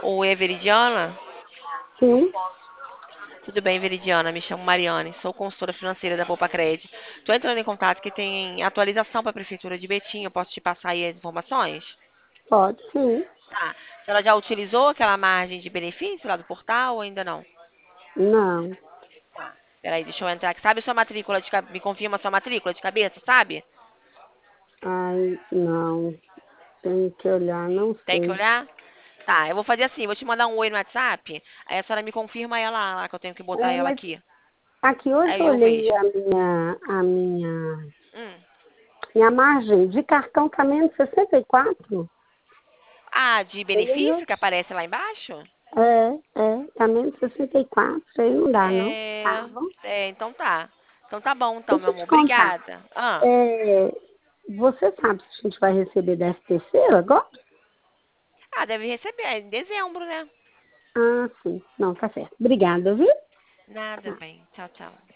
Oi, é Veridiana? Sim, Tudo bem, Veridiana? Me chamo Mariane, sou consultora financeira da Poupa Crédito. Estou entrando em contato que tem atualização para a Prefeitura de Betim. Eu posso te passar aí as informações? pode sim. Tá. A senhora já utilizou aquela margem de benefício lá do portal ou ainda não? Não. Peraí, deixa eu entrar aqui. Sabe sua matrícula de cabeça? Me confirma sua matrícula de cabeça, sabe? Ai, não. Tenho que olhar, não Tem que sei. olhar? Tá, eu vou fazer assim, vou te mandar um oi no WhatsApp, aí a senhora me confirma ela lá, que eu tenho que botar É, ela mas aqui. aqui hoje eu Aí eu olhei vejo. Hum. minha margem de cartão tá menos 64. Ah, de Olhei benefício que hoje. aparece lá embaixo? Tá menos 64. Aí não dá, não. É, Tá bom? então tá. Então tá bom, então, meu Deixa eu amor. te contar. Obrigada. Ah, É, você sabe se a gente vai receber 13º agora? deve receber. É em dezembro, né? Ah, sim. Não, tá certo. Obrigada, viu? Nada, Tá. bem. Tchau, tchau.